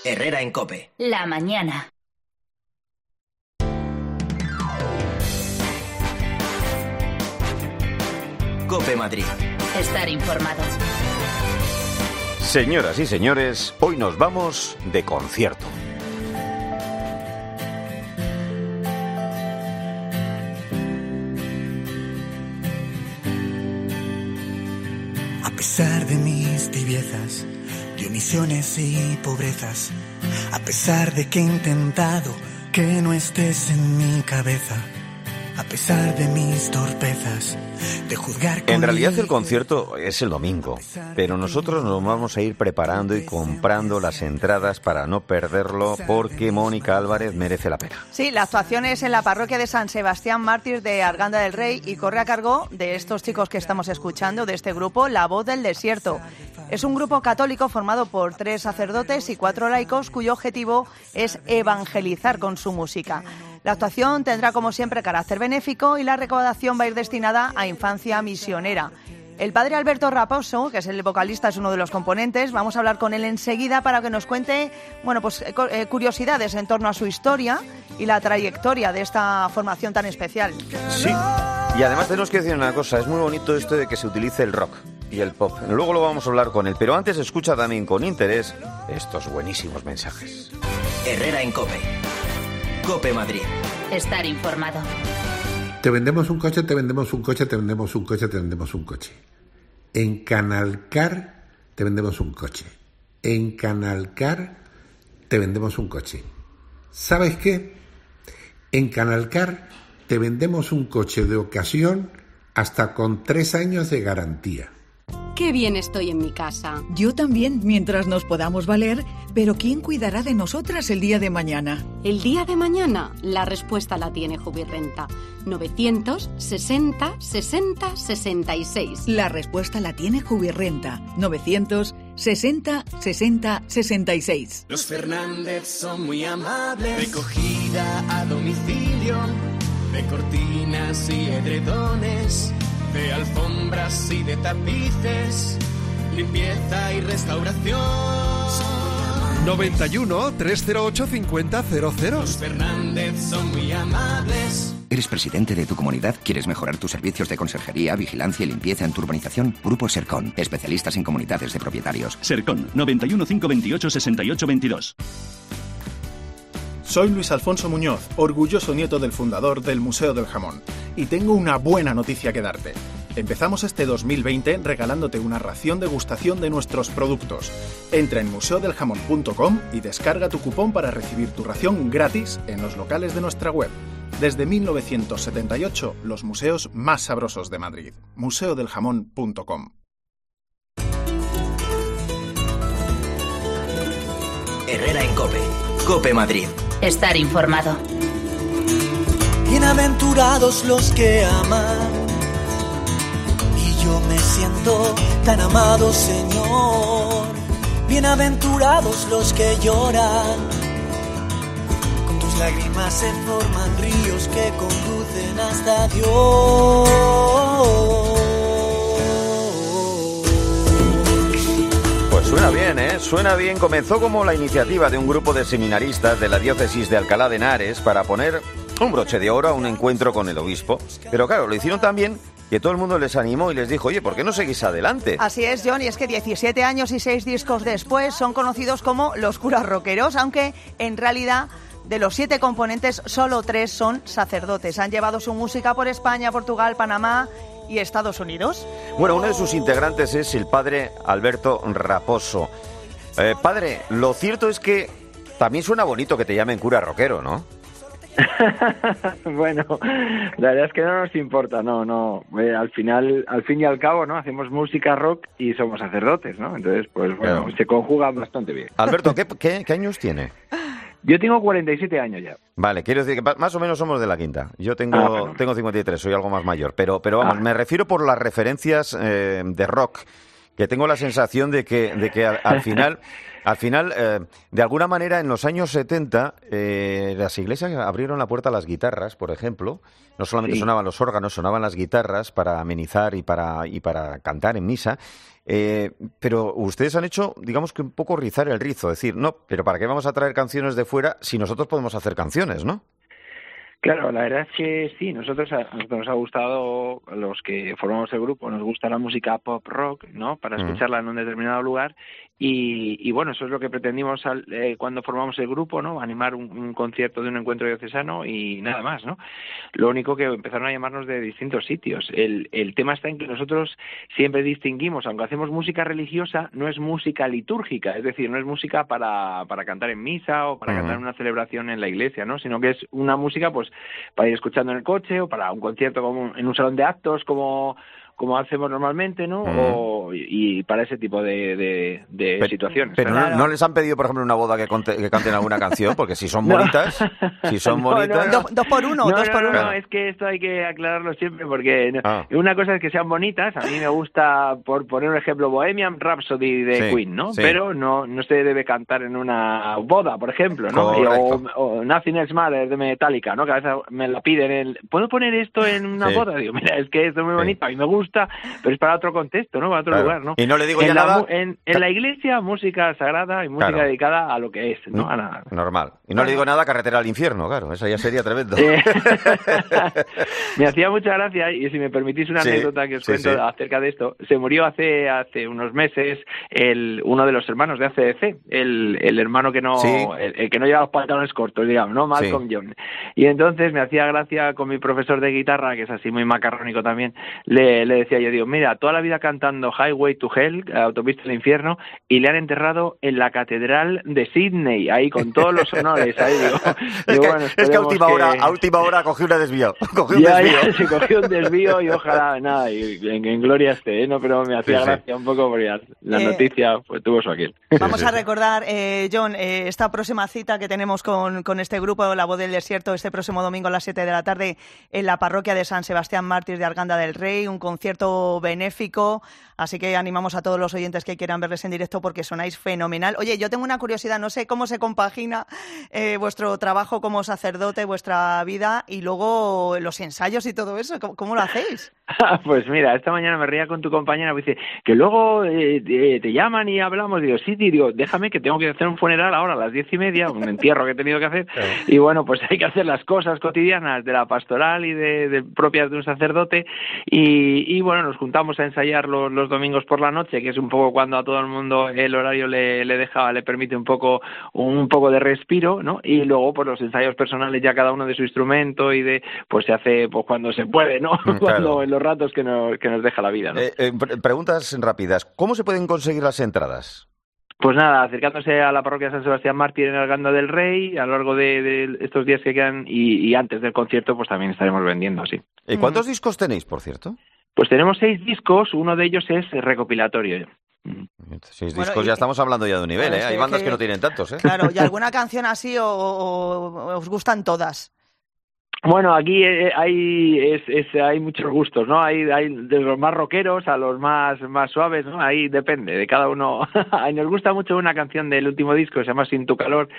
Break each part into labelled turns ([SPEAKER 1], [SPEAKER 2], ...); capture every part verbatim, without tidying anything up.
[SPEAKER 1] Herrera en COPE.
[SPEAKER 2] La mañana.
[SPEAKER 1] COPE Madrid.
[SPEAKER 2] Estar informado.
[SPEAKER 3] Señoras y señores, hoy nos vamos de concierto.
[SPEAKER 4] A pesar de mis tibiezas, de omisiones y pobrezas, a pesar de que he intentado que no estés en mi cabeza, a pesar de mis torpezas, de juzgar con
[SPEAKER 3] En realidad
[SPEAKER 4] mi...
[SPEAKER 3] el concierto es el domingo, pero nosotros nos vamos a ir preparando y comprando las entradas para no perderlo, porque Mónica Álvarez merece la pena.
[SPEAKER 5] Sí, la actuación es en la parroquia de San Sebastián Mártir de Arganda del Rey y corre a cargo de estos chicos que estamos escuchando, de este grupo, La Voz del Desierto. Es un grupo católico formado por tres sacerdotes y cuatro laicos cuyo objetivo es evangelizar con su música. La actuación tendrá, como siempre, carácter benéfico y la recaudación va a ir destinada a infancia misionera. El padre Alberto Raposo, que es el vocalista, es uno de los componentes. Vamos a hablar con él enseguida para que nos cuente, bueno, pues eh, curiosidades en torno a su historia y la trayectoria de esta formación tan especial.
[SPEAKER 3] Sí, y además tenemos que decir una cosa, es muy bonito esto de que se utilice el rock y el pop. Luego lo vamos a hablar con él, pero antes escucha también con interés estos buenísimos mensajes.
[SPEAKER 1] Herrera en COPE. COPE Madrid.
[SPEAKER 2] Estar informado.
[SPEAKER 6] Te vendemos un coche, te vendemos un coche, te vendemos un coche, te vendemos un coche. En Canalcar te vendemos un coche. En Canalcar te vendemos un coche. ¿Sabes qué? En Canalcar te vendemos un coche de ocasión hasta con tres años de garantía.
[SPEAKER 7] Qué bien estoy en mi casa.
[SPEAKER 8] Yo también, mientras nos podamos valer, pero ¿quién cuidará de nosotras el día de mañana?
[SPEAKER 7] El día de mañana, la respuesta la tiene Jubirrenta. novecientos sesenta sesenta sesenta y seis.
[SPEAKER 8] La respuesta la tiene Jubirrenta. novecientos sesenta sesenta sesenta y seis.
[SPEAKER 9] Los Fernández son muy amables. Recogida a domicilio de cortinas y edredones, de alfombras y de tapices, limpieza y restauración.
[SPEAKER 10] noventa y uno, trescientos ocho, cincuenta, cero cero.
[SPEAKER 9] Los Fernández son muy amables.
[SPEAKER 11] ¿Eres presidente de tu comunidad? ¿Quieres mejorar tus servicios de conserjería, vigilancia y limpieza en tu urbanización? Grupo Sercon, especialistas en comunidades de propietarios.
[SPEAKER 12] Sercon, noventa y uno, cinco veintiocho, sesenta y ocho veintidós.
[SPEAKER 13] Soy Luis Alfonso Muñoz, orgulloso nieto del fundador del Museo del Jamón, y tengo una buena noticia que darte. Empezamos este dos mil veinte regalándote una ración degustación de nuestros productos. Entra en museo del jamón punto com y descarga tu cupón para recibir tu ración gratis en los locales de nuestra web. Desde mil novecientos setenta y ocho, los museos más sabrosos de Madrid. museo del jamón punto com.
[SPEAKER 1] Herrera en COPE. COPE Madrid.
[SPEAKER 2] Estar informado.
[SPEAKER 4] Bienaventurados los que aman, y yo me siento tan amado, Señor. Bienaventurados los que lloran, con tus lágrimas se forman ríos que conducen hasta Dios.
[SPEAKER 3] Pues suena bien, ¿eh? Suena bien. Comenzó como la iniciativa de un grupo de seminaristas de la diócesis de Alcalá de Henares para poner un broche de oro a un encuentro con el obispo. Pero claro, lo hicieron tan bien que todo el mundo les animó y les dijo, oye, ¿por qué no seguís adelante?
[SPEAKER 5] Así es, John, y es que diecisiete años y seis discos después son conocidos como los curas rockeros, aunque en realidad de los siete componentes solo tres son sacerdotes. Han llevado su música por España, Portugal, Panamá y Estados Unidos.
[SPEAKER 3] Bueno, uno de sus integrantes es el padre Alberto Raposo. Eh, padre, lo cierto es que también suena bonito que te llamen cura rockero, ¿no?
[SPEAKER 14] Bueno, la verdad es que no nos importa, no, no. Eh, al final, al fin y al cabo, ¿no? Hacemos música rock y somos sacerdotes, ¿no? Entonces, pues bueno, claro, se conjuga bastante bien.
[SPEAKER 3] Alberto, ¿qué, qué, qué años tiene?
[SPEAKER 14] Yo tengo cuarenta y siete años ya.
[SPEAKER 3] Vale, quiero decir que más o menos somos de la quinta. Yo tengo, ah, bueno. tengo cincuenta y tres, soy algo más mayor. Pero, pero vamos, ah. me refiero por las referencias eh, de rock, que tengo la sensación de que, de que al, al final Al final, eh, de alguna manera, en los años setenta, eh, las iglesias abrieron la puerta a las guitarras, por ejemplo. No solamente sí. sonaban los órganos, sonaban las guitarras para amenizar y para, y para cantar en misa. Eh, pero ustedes han hecho, digamos que un poco rizar el rizo, decir, no, pero ¿para qué vamos a traer canciones de fuera si nosotros podemos hacer canciones, no?
[SPEAKER 14] Claro, la verdad es que sí, nosotros a nosotros nos ha gustado, los que formamos el grupo, nos gusta la música pop rock, ¿no? Para escucharla en un determinado lugar y, y bueno, eso es lo que pretendimos al, eh, cuando formamos el grupo, ¿no? Animar un, un concierto de un encuentro diocesano y nada más, ¿no? Lo único que empezaron a llamarnos de distintos sitios. El, el tema está en que nosotros siempre distinguimos, aunque hacemos música religiosa, no es música litúrgica, es decir, no es música para, para cantar en misa o para uh-huh. cantar en una celebración en la iglesia, ¿no? Sino que es una música, pues, para ir escuchando en el coche o para un concierto como en un salón de actos como como hacemos normalmente, ¿no? Mm. O, y para ese tipo de, de, de
[SPEAKER 3] pero,
[SPEAKER 14] situaciones.
[SPEAKER 3] Pero
[SPEAKER 14] claro.
[SPEAKER 3] no, no les han pedido, por ejemplo, en una boda que, conte, que canten alguna canción, porque si son bonitas, no. si son bonitas...
[SPEAKER 5] No, no, no. Dos por uno,
[SPEAKER 14] no,
[SPEAKER 5] dos
[SPEAKER 14] no,
[SPEAKER 5] por
[SPEAKER 14] no,
[SPEAKER 5] uno.
[SPEAKER 14] No, es que esto hay que aclararlo siempre, porque
[SPEAKER 3] ah.
[SPEAKER 14] una cosa es que sean bonitas, a mí me gusta, por poner un ejemplo, Bohemian Rhapsody de
[SPEAKER 3] sí,
[SPEAKER 14] Queen, ¿no?
[SPEAKER 3] Sí.
[SPEAKER 14] Pero no no se debe cantar en una boda, por ejemplo, ¿no? O, o Nothing Else Matters de Metallica, ¿no? Que a veces me la piden, el, ¿puedo poner esto en una
[SPEAKER 3] sí.
[SPEAKER 14] boda? Digo, mira, es que esto es muy bonito, a mí me gusta, pero es para otro contexto, ¿no? Para otro
[SPEAKER 3] claro.
[SPEAKER 14] lugar, ¿no?
[SPEAKER 3] Y no le digo
[SPEAKER 14] en
[SPEAKER 3] ya
[SPEAKER 14] la,
[SPEAKER 3] nada...
[SPEAKER 14] En, en la iglesia, música sagrada y música
[SPEAKER 3] claro.
[SPEAKER 14] dedicada a lo que es, ¿no? A la...
[SPEAKER 3] Normal. Y no claro. le digo nada Carretera al Infierno, claro, eso ya sería tremendo.
[SPEAKER 14] Eh, me hacía mucha gracia, y si me permitís una sí, anécdota que os sí, cuento sí. acerca de esto, se murió hace hace unos meses el uno de los hermanos de A C D C, el, el hermano que no sí. el, el que no lleva los pantalones cortos, digamos, ¿no? Malcolm sí. Young. Y entonces me hacía gracia con mi profesor de guitarra, que es así muy macarrónico también, le, le decía yo, digo, mira, toda la vida cantando Highway to Hell, Autopista al Infierno, y le han enterrado en la Catedral de Sydney, ahí con todos los honores, ahí digo.
[SPEAKER 3] Es,
[SPEAKER 14] digo
[SPEAKER 3] que,
[SPEAKER 14] bueno,
[SPEAKER 3] es que a última
[SPEAKER 14] que...
[SPEAKER 3] hora, a última hora cogió un desvío, cogió un
[SPEAKER 14] ya,
[SPEAKER 3] desvío.
[SPEAKER 14] Ya, se cogió un desvío y ojalá, nada, y en, en gloria esté, ¿eh? No, pero me hacía sí, gracia sí. un poco porque la eh, noticia pues, tuvo su aquel.
[SPEAKER 5] Vamos a recordar, eh, John, eh, esta próxima cita que tenemos con, con este grupo, La Voz del Desierto, este próximo domingo a las siete de la tarde en la parroquia de San Sebastián Mártir de Arganda del Rey, un concierto benéfico, así que animamos a todos los oyentes que quieran verles en directo porque sonáis fenomenal. Oye, yo tengo una curiosidad, no sé cómo se compagina eh, vuestro trabajo como sacerdote, vuestra vida y luego los ensayos y todo eso, ¿cómo, cómo lo hacéis?
[SPEAKER 14] Pues mira, esta mañana me reía con tu compañera, me dice que luego eh, te, te llaman y hablamos, digo, sí, digo, déjame que tengo que hacer un funeral ahora a las diez y media, un entierro que he tenido que hacer, y bueno, pues hay que hacer las cosas cotidianas de la pastoral y de, de propias de un sacerdote, y, y bueno, nos juntamos a ensayar los, los domingos por la noche, que es un poco cuando a todo el mundo el horario le, le deja, le permite un poco, un poco de respiro, ¿no? Y luego, pues los ensayos personales ya cada uno de su instrumento y de, pues se hace, pues cuando se puede, ¿no? Claro. Cuando en los ratos que nos, que nos deja la vida, ¿no?
[SPEAKER 3] Eh, eh, preguntas rápidas. ¿Cómo se pueden conseguir las entradas?
[SPEAKER 14] Pues nada, acercándose a la parroquia de San Sebastián Mártir en Arganda del Rey a lo largo de, de estos días que quedan y, y antes del concierto pues también estaremos vendiendo, sí.
[SPEAKER 3] ¿Y cuántos mm. discos tenéis, por cierto?
[SPEAKER 14] Pues tenemos seis discos, uno de ellos es recopilatorio.
[SPEAKER 3] Seis bueno, discos, ya estamos hablando ya de un nivel, ¿eh? Hay bandas que, que no tienen tantos, ¿eh?
[SPEAKER 5] Claro, ¿y alguna canción así o, o os gustan todas?
[SPEAKER 14] Bueno, aquí hay es, es, hay muchos gustos, ¿no? Hay, hay de los más rockeros a los más más suaves, ¿no? Ahí depende de cada uno. Nos gusta mucho una canción del último disco, se llama Sin tu calor,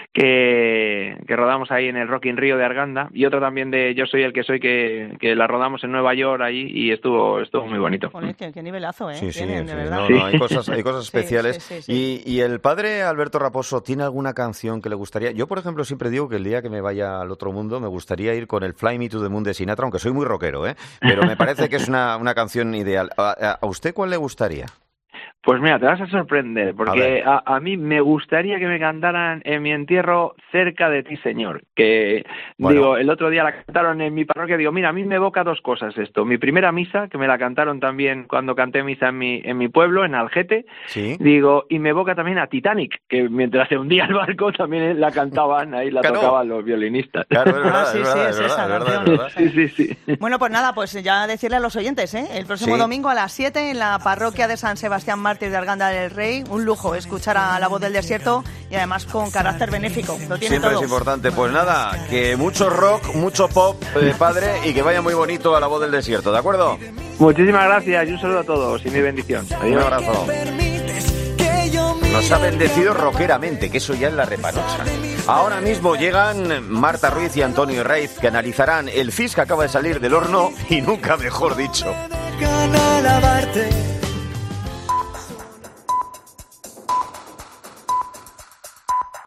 [SPEAKER 14] que, que rodamos ahí en el Rock in Rio de Arganda, y otra también de Yo soy el que soy, que, que la rodamos en Nueva York allí y estuvo estuvo muy bonito.
[SPEAKER 5] Joder, qué, qué nivelazo, ¿eh?
[SPEAKER 3] Sí, sí,
[SPEAKER 5] Tienen,
[SPEAKER 3] sí.
[SPEAKER 5] de verdad.
[SPEAKER 3] No, no, hay cosas, hay cosas
[SPEAKER 5] sí,
[SPEAKER 3] especiales.
[SPEAKER 5] sí, sí, sí.
[SPEAKER 3] Y, y el padre Alberto Raposo, ¿tiene alguna canción que le gustaría? Yo, por ejemplo, siempre digo que el día que me vaya al otro mundo me gustaría ir con el Fly Me to the Moon de Sinatra, aunque soy muy rockero, ¿eh? Pero me parece que es una, una canción ideal. ¿A, a usted cuál le gustaría?
[SPEAKER 14] Pues mira, te vas a sorprender, porque a, a, a mí me gustaría que me cantaran en mi entierro Cerca de ti, Señor, que bueno. digo, el otro día la cantaron en mi parroquia, digo, mira, a mí me evoca dos cosas esto, mi primera misa, que me la cantaron también cuando canté misa en mi en mi pueblo, en Algete,
[SPEAKER 3] ¿sí?
[SPEAKER 14] Digo, y me evoca también a Titanic, que mientras se hundía el barco también la cantaban, ahí la claro. tocaban los violinistas.
[SPEAKER 3] Claro, es verdad,
[SPEAKER 5] ah, sí,
[SPEAKER 3] es verdad,
[SPEAKER 5] sí,
[SPEAKER 3] es
[SPEAKER 5] es esa
[SPEAKER 3] verdad,
[SPEAKER 5] canción.
[SPEAKER 3] es verdad,
[SPEAKER 14] sí, sí, sí.
[SPEAKER 5] Bueno, pues nada, pues ya decirle a los oyentes, ¿eh? El próximo
[SPEAKER 3] sí.
[SPEAKER 5] domingo a las siete en la parroquia de San Sebastián Mártir de Arganda del Rey, un lujo escuchar a La Voz del Desierto y además con carácter benéfico. Lo tiene
[SPEAKER 3] Siempre
[SPEAKER 5] todo.
[SPEAKER 3] Es importante. Pues nada, que mucho rock, mucho pop, eh, padre, y que vaya muy bonito a La Voz del Desierto, ¿de acuerdo?
[SPEAKER 14] Muchísimas gracias y un saludo a todos y mi bendición. Adiós.
[SPEAKER 3] Un abrazo. nos ha bendecido rockeramente, que eso ya es la repanocha. Ahora mismo llegan Marta Ruiz y Antonio Herraiz, que analizarán el F I S que acaba de salir del horno y nunca mejor dicho.
[SPEAKER 4] Alabarte.